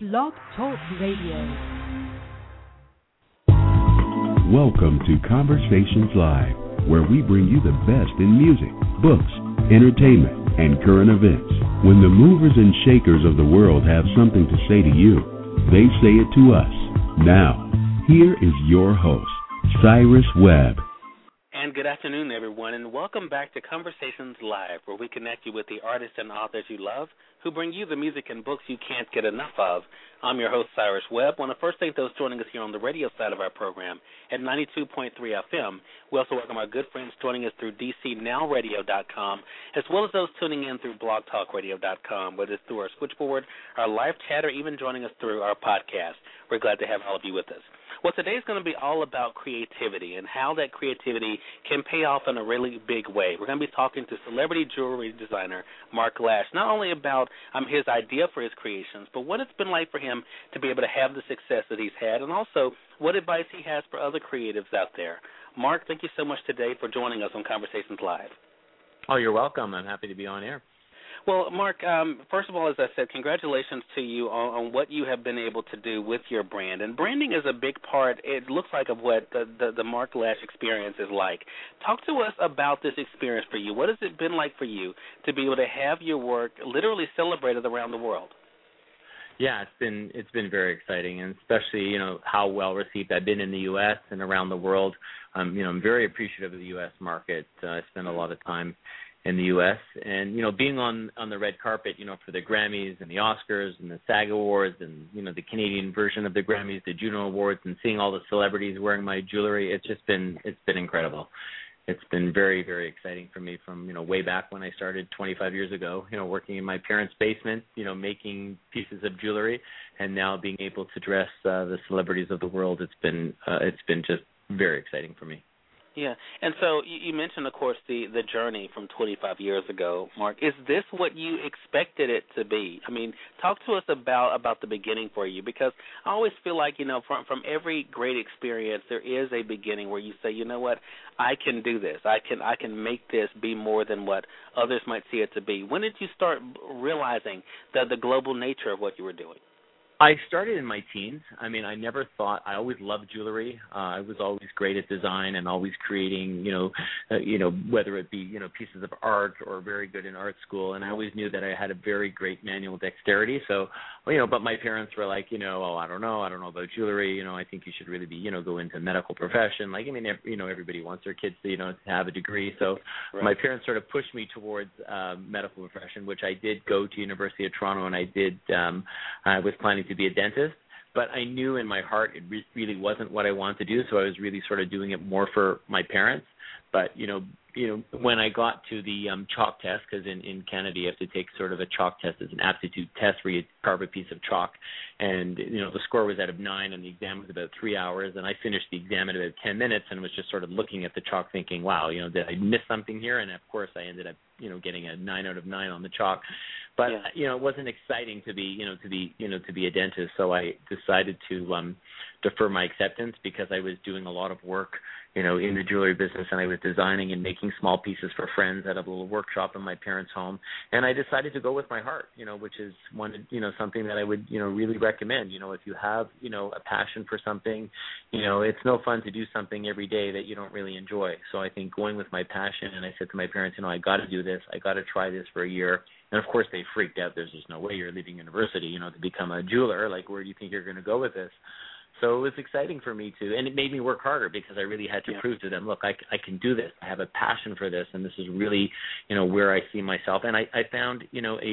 Blog Talk Radio. Welcome to Conversations Live, where we bring you the best in music, books, entertainment, and current events. When the movers and shakers of the world have something to say to you, they say it to us. Now, here is your host, Cyrus Webb. And good afternoon, everyone, and welcome back to Conversations Live, where we connect you with the artists and authors you love who bring you the music and books you can't get enough of. I'm your host, Cyrus Webb. I want to first thank those joining us here on the radio side of our program at 92.3 FM. We also welcome our good friends joining us through DCNowRadio.com, as well as those tuning in through BlogTalkRadio.com, whether it's through our switchboard, our live chat, or even joining us through our podcast. We're glad to have all of you with us. Well, today's going to be all about creativity and how that creativity can pay off in a really big way. We're going to be talking to celebrity jewelry designer Mark Lash, not only about his idea for his creations, but what it's been like for him to be able to have the success that he's had, and also what advice he has for other creatives out there. Mark, thank you so much today for joining us on Conversations Live. Oh, you're welcome. I'm happy to be on air. Well, Mark, first of all, as I said, congratulations to you on what you have been able to do with your brand. And branding is a big part, it looks like, of what the Mark Lash experience is like. Talk to us about this experience for you. What has it been like for you to be able to have your work literally celebrated around the world? Yeah, it's been very exciting, and especially how well received I've been in the U.S. and around the world. I'm very appreciative of the U.S. market. I spend a lot of time in the U.S. and being on the red carpet, for the Grammys and the Oscars and the SAG Awards and the Canadian version of the Grammys, the Juno Awards, and seeing all the celebrities wearing my jewelry, it's been incredible. It's been very, very exciting for me from way back when I started 25 years ago, working in my parents' basement, making pieces of jewelry, and now being able to dress the celebrities of the world. It's been just very exciting for me. Yeah, and so you mentioned, of course, the journey from 25 years ago, Mark. Is this what you expected it to be? I mean, talk to us about the beginning for you, because I always feel like, from every great experience, there is a beginning where you say, you know what, I can do this. I can make this be more than what others might see it to be. When did you start realizing the global nature of what you were doing? I started in my teens. I mean, I never thought. I always loved jewelry. I was always great at design and always creating, whether it be, pieces of art or very good in art school. And I always knew that I had a very great manual dexterity. So, but my parents were like, oh, I don't know about jewelry. I think you should really be, go into medical profession. Like, I mean, everybody wants their kids to, to have a degree. So right. My parents sort of pushed me towards medical profession, which I did go to University of Toronto, and I was planning to be a dentist, but I knew in my heart it really wasn't what I wanted to do, so I was really sort of doing it more for my parents. But, when I got to the chalk test, because in Canada you have to take sort of a chalk test as an aptitude test where you carve a piece of chalk, and, the score was out of 9 and the exam was about 3 hours, and I finished the exam in about 10 minutes and was just sort of looking at the chalk thinking, wow, did I miss something here? And, of course, I ended up, getting a 9 out of 9 on the chalk. But, it wasn't exciting to be a dentist, so I decided to defer my acceptance because I was doing a lot of work, in the jewelry business, and I was designing and making small pieces for friends at a little workshop in my parents' home. And I decided to go with my heart, which is something that I would, really recommend. If you have, a passion for something, it's no fun to do something every day that you don't really enjoy. So I think going with my passion, and I said to my parents, I got to do this. I got to try this for a year. And, of course, they freaked out. There's just no way you're leaving university, to become a jeweler. Like, where do you think you're going to go with this? So it was exciting for me to, and it made me work harder because I really had to prove to them, look, I can do this. I have a passion for this, and this is really, where I see myself. And I found,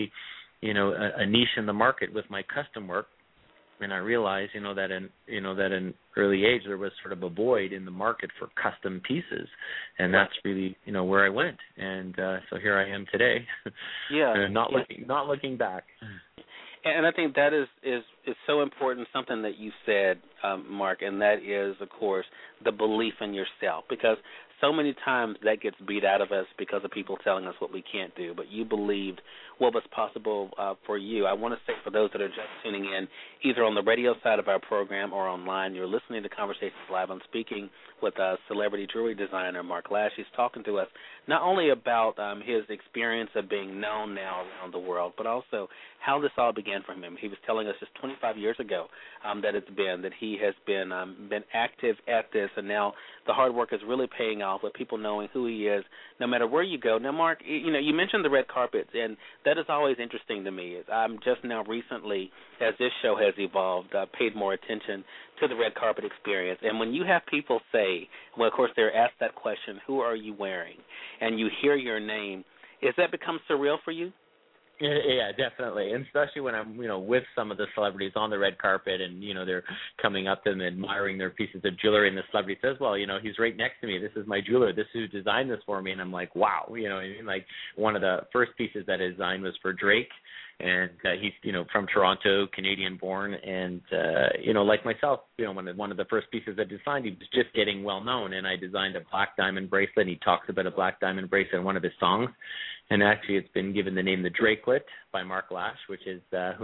a niche in the market with my custom work, and I realized, that in early age there was sort of a void in the market for custom pieces, and that's really, where I went. And so here I am today, not looking back. And I think that is so important, something that you said, Mark, and that is, of course, the belief in yourself. Because so many times that gets beat out of us because of people telling us what we can't do. But you believed what was possible for you. I want to say for those that are just tuning in, either on the radio side of our program or online, you're listening to Conversations Live. I'm speaking with celebrity jewelry designer Mark Lash. He's talking to us not only about his experience of being known now around the world, but also how this all began for him. He was telling us just 25 years ago that he has been active at this, and now the hard work is really paying off with people knowing who he is no matter where you go. Now, Mark, you mentioned the red carpets, and that is always interesting to me. I'm just now recently, as this show has evolved, paid more attention to the red carpet experience. And when you have people say, well, of course, they're asked that question, who are you wearing? And you hear your name, has that become surreal for you? Yeah, definitely, and especially when I'm, with some of the celebrities on the red carpet, and they're coming up to them, admiring their pieces of jewelry, and the celebrity says, "Well, he's right next to me. This is my jeweler. This is who designed this for me." And I'm like, "Wow!" Like one of the first pieces that I designed was for Drake, and he's from Toronto, Canadian-born, and like myself, one of the first pieces I designed, he was just getting well known, and I designed a black diamond bracelet. And he talks about a black diamond bracelet in one of his songs. And actually, it's been given the name the Drakelet by Mark Lash, which is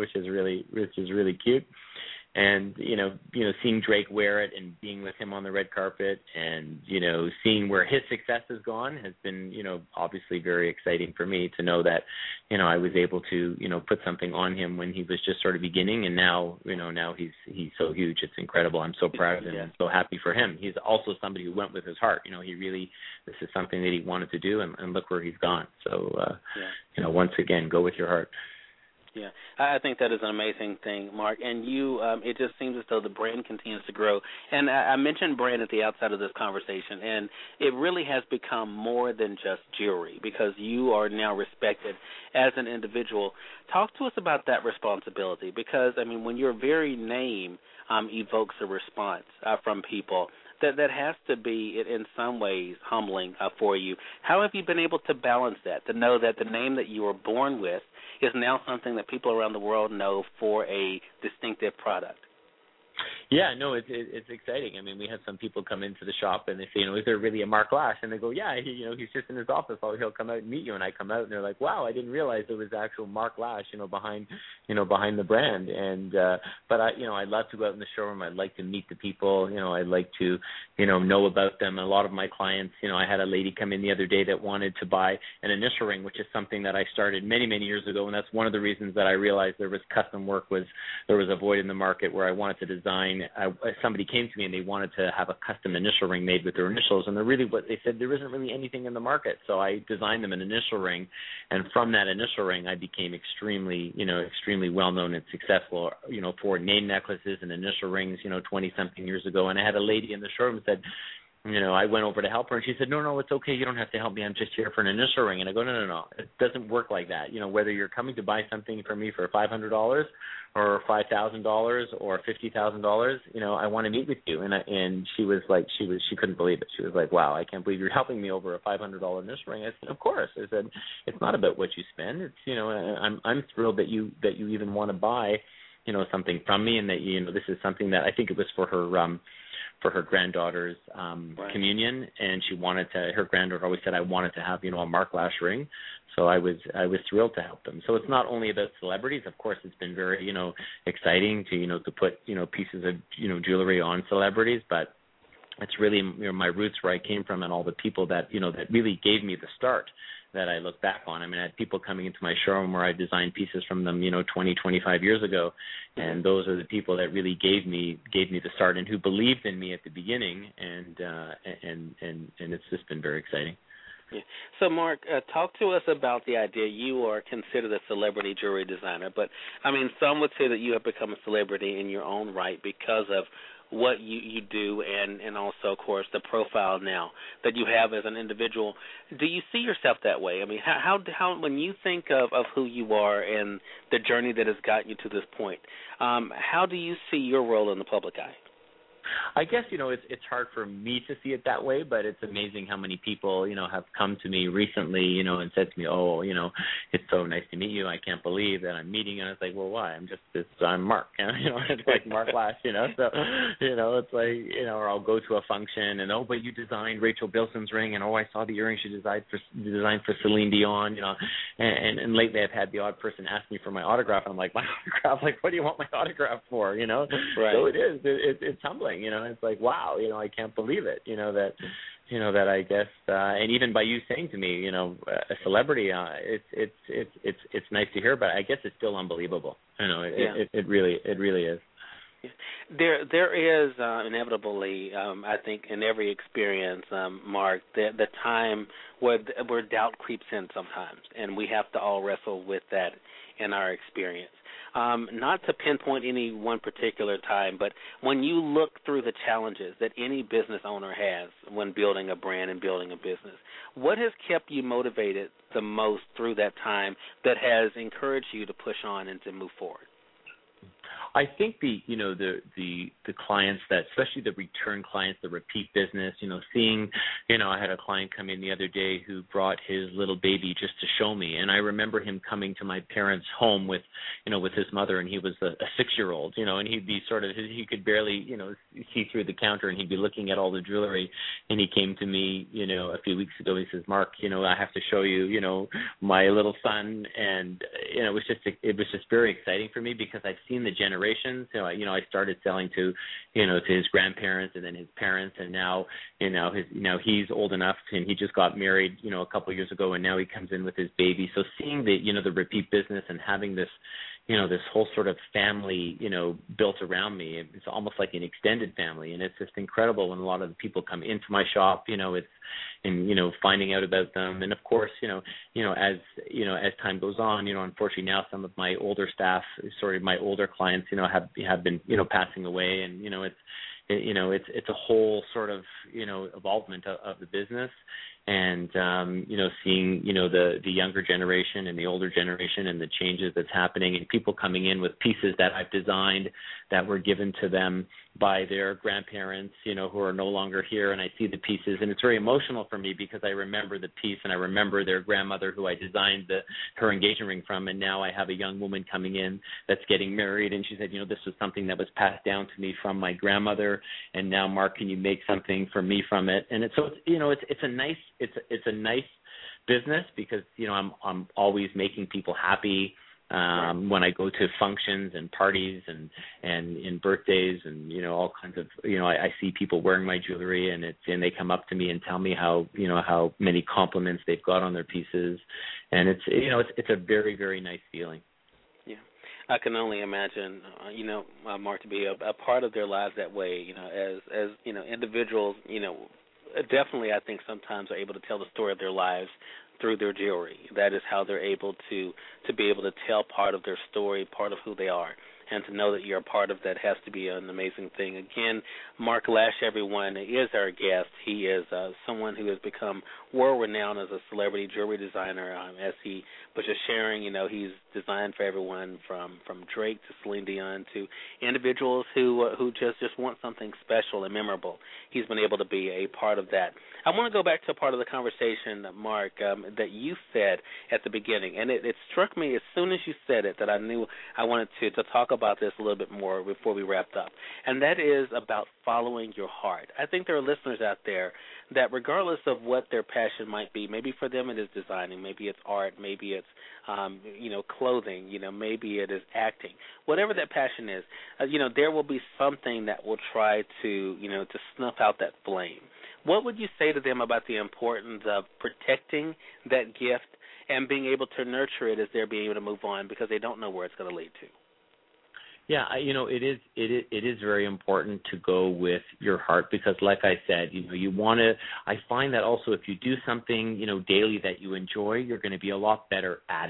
really cute. And seeing Drake wear it and being with him on the red carpet, and seeing where his success has gone has been obviously very exciting for me to know that I was able to put something on him when he was just sort of beginning, and now now he's so huge. It's incredible. I'm so proud of him and so happy for him. He's also somebody who went with his heart. This is something that he wanted to do, and look where he's gone. So once again, go with your heart. Yeah, I think that is an amazing thing, Mark. And it just seems as though the brand continues to grow. And I mentioned brand at the outset of this conversation, and it really has become more than just jewelry because you are now respected as an individual. Talk to us about that responsibility because, when your very name evokes a response from people, that has to be, in some ways, humbling for you. How have you been able to balance that, to know that the name that you were born with is now something that people around the world know for a distinctive product? Yeah, no, it's exciting. We have some people come into the shop and they say, is there really a Mark Lash? And they go, yeah, he's just in his office. He'll come out and meet you. And I come out and they're like, wow, I didn't realize there was actual Mark Lash, behind the brand. And but I love to go out in the showroom. I like to meet the people. I like to know about them. A lot of my clients, I had a lady come in the other day that wanted to buy an initial ring, which is something that I started many, many years ago. And that's one of the reasons that I realized there was custom work there was a void in the market where I wanted to design. Somebody came to me and they wanted to have a custom initial ring made with their initials, and they said there isn't really anything in the market. So I designed them an initial ring, and from that initial ring, I became extremely well known and successful, for name necklaces and initial rings, 20-something years ago. And I had a lady in the showroom said, I went over to help her, and she said, no, it's okay. You don't have to help me. I'm just here for an initial ring. And I go, no. It doesn't work like that. Whether you're coming to buy something from me for $500 or $5,000 or $50,000, I want to meet with you. And she was like, she couldn't believe it. She was like, wow, I can't believe you're helping me over a $500 initial ring. I said, of course. I said, it's not about what you spend. It's, I'm thrilled that you even want to buy, something from me, and that, this is something that I think it was for her granddaughter's communion, and her granddaughter always said, I wanted to have, a Mark Lash ring. So I was thrilled to help them. So it's not only about celebrities. Of course, it's been very, exciting to put, pieces of, jewelry on celebrities, but it's really, my roots where I came from and all the people that, that really gave me the start that I look back on. I had people coming into my showroom where I designed pieces from them, 20, 25 years ago, and those are the people that really gave me the start and who believed in me at the beginning, and it's just been very exciting. Yeah. So, Mark, talk to us about the idea. You are considered a celebrity jewelry designer, but, some would say that you have become a celebrity in your own right because of what you do and also, of course, the profile now that you have as an individual. Do you see yourself that way? How when you think of who you are and the journey that has gotten you to this point, how do you see your role in the public eye? I guess, it's hard for me to see it that way, but it's amazing how many people, have come to me recently, and said to me, oh, it's so nice to meet you. I can't believe that I'm meeting you. And I was like, well, why? I'm Mark. It's like Mark Lash, So, it's like, or I'll go to a function and, oh, but you designed Rachel Bilson's ring, and, oh, I saw the earring she designed for Celine Dion, and lately I've had the odd person ask me for my autograph. I'm like, my autograph? Like, what do you want my autograph for, Right. So it is. It's humbling, It's like, wow, I can't believe it, that I guess, and even by you saying to me, a celebrity, it's nice to hear, but I guess it's still unbelievable. It really is. There is inevitably, I think, in every experience, Mark, the time where doubt creeps in sometimes, and we have to all wrestle with that in our experience. Not to pinpoint any one particular time, but when you look through the challenges that any business owner has when building a brand and building a business, what has kept you motivated the most through that time that has encouraged you to push on and to move forward? I think the clients that, especially the return clients, the repeat business, seeing, I had a client come in the other day who brought his little baby just to show me, and I remember him coming to my parents' home with his mother, and he was a 6-year-old, and he'd be he could barely, see through the counter, and he'd be looking at all the jewelry, and he came to me, a few weeks ago. He says, Mark, I have to show you, my little son, and it was just very exciting for me because I've seen the generations. I started selling to his grandparents and then his parents, and now he's old enough, and he just got married a couple of years ago, and now he comes in with his baby. So seeing the repeat business and having this this whole sort of family built around me, it's almost like an extended family, and it's just incredible when a lot of the people come into my shop. It's and finding out about them, and of course as time goes on, unfortunately now some of my older staff, my older clients, have been passing away, and it's a whole sort of evolvement of the business, and seeing the younger generation and the older generation and the changes that's happening, and people coming in with pieces that I've designed that were given to them by their grandparents, who are no longer here, and I see the pieces, and it's very emotional for me because I remember the piece, and I remember their grandmother who I designed her engagement ring from, and now I have a young woman coming in that's getting married, and she said, this was something that was passed down to me from my grandmother, and now, Mark, can you make something for me from it? And it's a nice business because I'm always making people happy. When I go to functions and parties and in birthdays and all kinds of I see people wearing my jewelry, and they come up to me and tell me how how many compliments they've got on their pieces, and it's a very, very nice feeling. Yeah, I can only imagine Mark, to be a part of their lives that way. As individuals, definitely I think sometimes are able to tell the story of their lives through their jewelry. That is how they're able to be able to tell part of their story, part of who they are. And to know that you're a part of that has to be an amazing thing. Again, Mark Lash, everyone, is our guest. He is someone who has become world-renowned as a celebrity jewelry designer. As he was just sharing, he's designed for everyone from Drake to Celine Dion to individuals who just want something special and memorable. He's been able to be a part of that. I want to go back to a part of the conversation, Mark, that you said at the beginning, and it struck me as soon as you said it that I knew I wanted to talk about this a little bit more before we wrapped up, and that is about following your heart. I think there are listeners out there that regardless of what their passion might be, maybe for them it is designing, maybe it's art, maybe it's clothing, maybe it is acting, whatever that passion is, there will be something that will try to snuff out that flame. What would you say to them about the importance of protecting that gift and being able to nurture it as they're being able to move on because they don't know where it's going to lead to? Yeah, it is very important to go with your heart because, like I said, you want to. I find that also if you do something daily that you enjoy, you're going to be a lot better at it.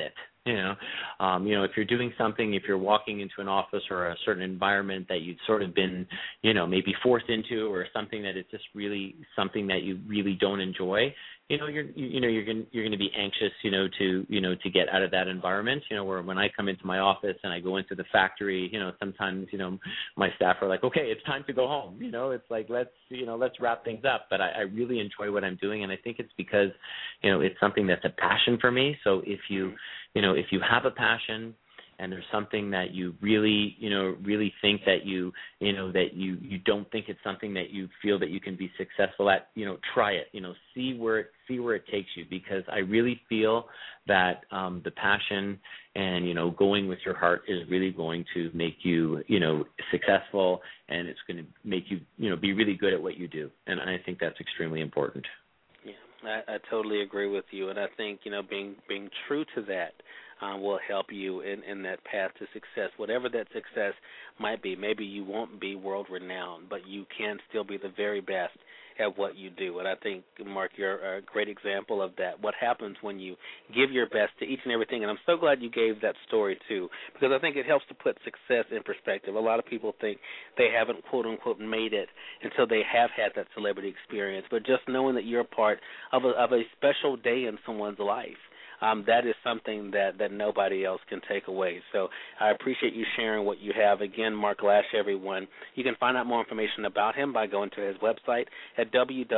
If you're doing something, if you're walking into an office or a certain environment that you've sort of been, maybe forced into, or something that is just really something that you really don't enjoy, you're going to be anxious, to get out of that environment. Where when I come into my office and I go into the factory, sometimes, my staff are like, okay, it's time to go home. It's like, let's wrap things up. But I really enjoy what I'm doing, and I think it's because, it's something that's a passion for me. So if you have a passion, and there's something that you really think that you don't think it's something that you feel that you can be successful at, try it, see where it takes you, because I really feel that the passion and, going with your heart is really going to make you, successful, and it's going to make you, be really good at what you do. And I think that's extremely important. Yeah, I totally agree with you, and I think, being true to that will help you in that path to success, whatever that success might be. Maybe you won't be world-renowned, but you can still be the very best at what you do. And I think, Mark, you're a great example of that, what happens when you give your best to each and everything. And I'm so glad you gave that story, too, because I think it helps to put success in perspective. A lot of people think they haven't, quote-unquote, made it until they have had that celebrity experience. But just knowing that you're a part of a special day in someone's life, that is something that nobody else can take away. So I appreciate you sharing what you have. Again, Mark Lash, everyone. You can find out more information about him by going to his website at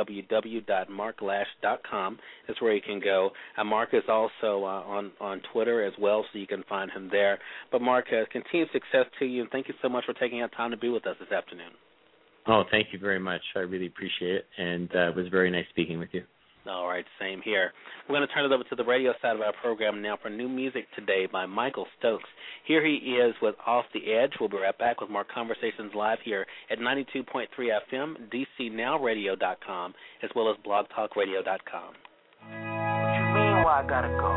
www.marklash.com. That's where you can go. Mark is also on Twitter as well, so you can find him there. But, Mark, continued success to you, and thank you so much for taking out time to be with us this afternoon. Oh, thank you very much. I really appreciate it, and it was very nice speaking with you. All right, same here. We're going to turn it over to the radio side of our program now for new music today by Michael Stokes. Here he is with Off the Edge. We'll be right back with more Conversations Live here at 92.3 FM, DCNowRadio.com, as well as BlogTalkRadio.com. What you mean, why I gotta go?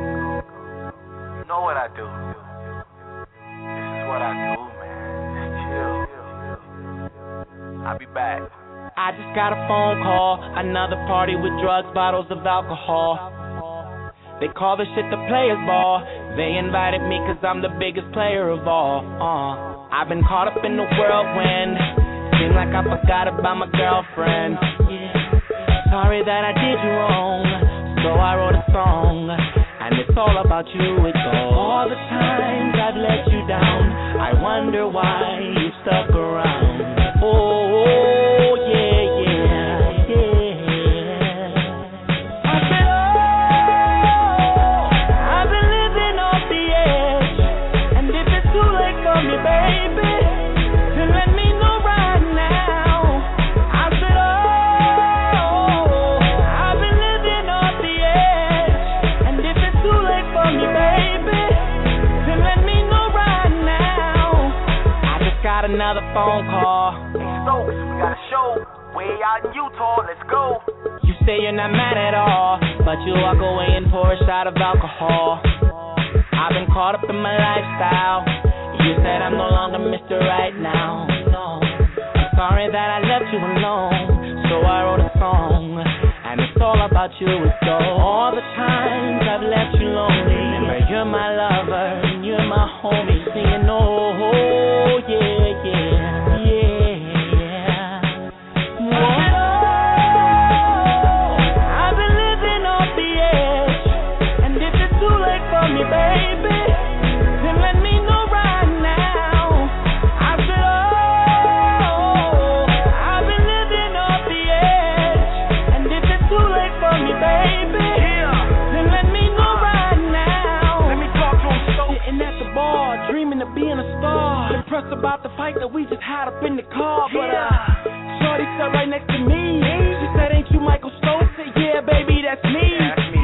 You know what I do. This is what I do, man. Just chill. I'll be back. I just got a phone call, another party with drugs, bottles of alcohol. They call this shit the players ball. They invited me cause I'm the biggest player of all. I've been caught up in the whirlwind. Seem like I forgot about my girlfriend. Yeah. Sorry that I did you wrong, so I wrote a song, and it's all about you. It's all the times I've let you down. I wonder why you stuck around. Oh, yeah. Another phone call. Hey Stokes, we got a show way out in Utah. Let's go. You say you're not mad at all, but you walk away and pour a shot of alcohol. I've been caught up in my lifestyle. You said I'm no longer Mr. Right Now. No, I'm sorry that I left you alone, so I wrote a song, and it's all about you. It's all the times I've left you lonely. Remember, you're my lover and you're my homie. Singing, oh yeah. About the fight that we just had up in the car, but shorty sat right next to me. She said, "Ain't you Michael Stokes?" I said, "Yeah, baby, that's me."